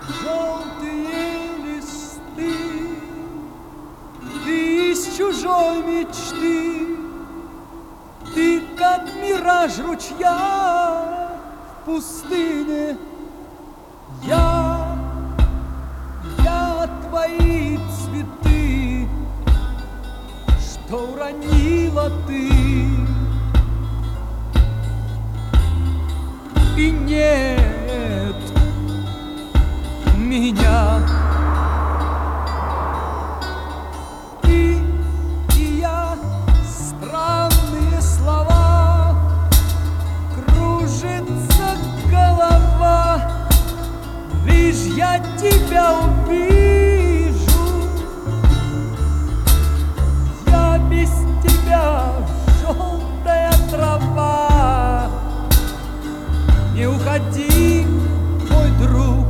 желтые листы, ты из чужой мечты, ты как мираж ручья в пустыне. Я твои цветы, что уронила ты, и нет меня. Ты и я, странные слова, кружится голова, лишь я тебя увижу. Я без тебя желтая трава. Не уходи, мой друг,